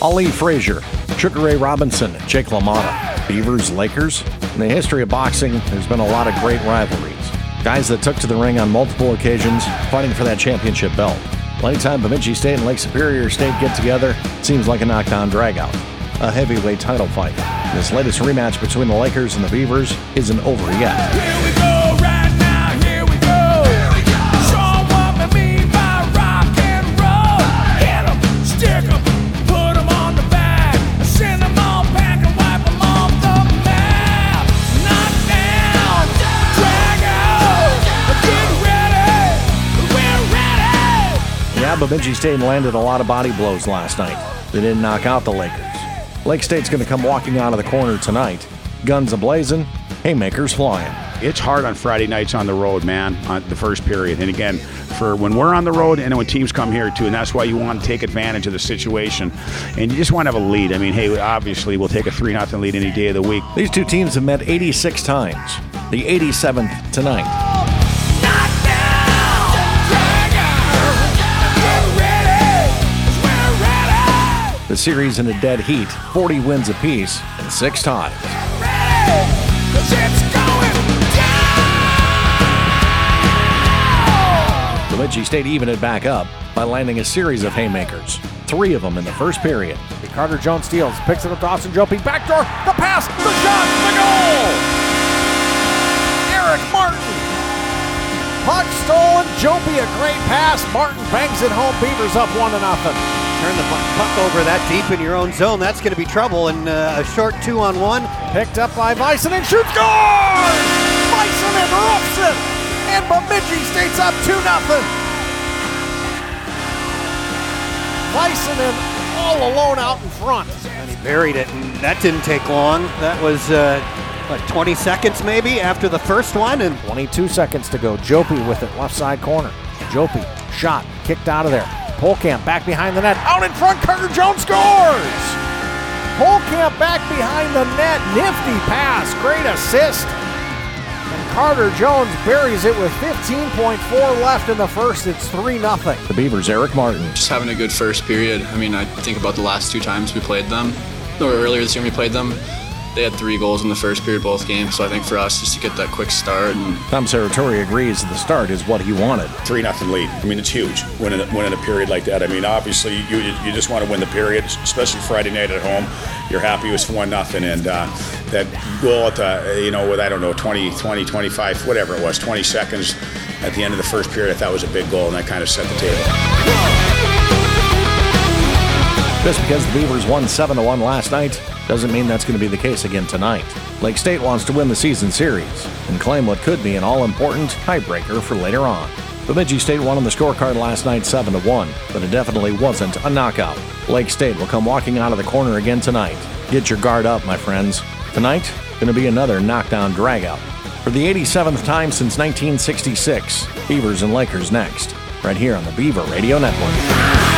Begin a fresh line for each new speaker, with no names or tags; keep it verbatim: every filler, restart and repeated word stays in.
Ali Frazier, Sugar Ray Robinson, Jake LaMotta. Beavers, Lakers. In the history of boxing, there's been a lot of great rivalries. Guys that took to the ring on multiple occasions, fighting for that championship belt. Well, anytime Bemidji State and Lake Superior State get together, it seems like a knockdown dragout. A heavyweight title fight. This latest rematch between the Lakers and the Beavers isn't over yet.
Here we go, right now, here we go. Here we go. Show 'em what we mean by rock and roll. Hit 'em, stick 'em, put 'em on the back. Send 'em all back and wipe 'em off the map. Knock down, drag out, get ready, we're ready.
Yeah, Bemidji State landed a lot of body blows last night. They didn't knock out the Lakers. Lake State's going to come walking out of the corner tonight. Guns a-blazing, haymakers flying.
It's hard on Friday nights on the road, man, on the first period. And again, for when we're on the road and when teams come here too, and that's why you want to take advantage of the situation. And you just want to have a lead. I mean, hey, obviously we'll take a three nothing lead any day of the week.
These two teams have met eighty-six times. The eighty-seventh tonight. The series in a dead heat, forty wins apiece, and six ties. Bemidji State evened it back up by landing a series of haymakers, three of them in the first period.
Carter Jones steals, picks it up, Dawson Jopi, backdoor, the pass, the shot, the goal! Eric Martin. Puck stolen, Jopi a great pass, Martin bangs it home, Beavers up one to nothing.
Turn the puck over that deep in your own zone. That's going to be trouble. And uh, a short two on one.
Picked up by Bison and shoots. Scores! Bison interrupts it. And Bemidji State's up two nothing. Bison all alone out in front.
And he buried it, and that didn't take long. That was, uh, what, twenty seconds maybe after the first one? And
twenty-two seconds to go. Jopi with it, left side corner. Jopi, shot, kicked out of there. Polkamp back behind the net. Out in front, Carter Jones scores! Polkamp back behind the net. Nifty pass. Great assist. And Carter Jones buries it with fifteen point four left in the first. It's three nothing.
The Beavers, Eric Martin.
Just having a good first period. I mean, I think about the last two times we played them, or earlier this year we played them. They had three goals in the first period, both games. So I think for us, just to get that quick start. And
Tom Serratori agrees the start is what he wanted.
Three nothing lead. I mean, it's huge winning a, winning a period like that. I mean, obviously, you you just want to win the period, especially Friday night at home. You're happy it was one nothing, and uh, that goal at the, you know, with, I don't know, twenty, twenty, twenty-five, whatever it was, twenty seconds at the end of the first period, I thought was a big goal, and that kind of set the table.
Just because the Beavers won seven to one last night doesn't mean that's going to be the case again tonight. Lake State wants to win the season series and claim what could be an all-important tiebreaker for later on. Bemidji State won on the scorecard last night seven to one, but it definitely wasn't a knockout. Lake State will come walking out of the corner again tonight. Get your guard up, my friends. Tonight, going to be another knockdown dragout. For the eighty-seventh time since nineteen sixty-six, Beavers and Lakers next, right here on the Beaver Radio Network.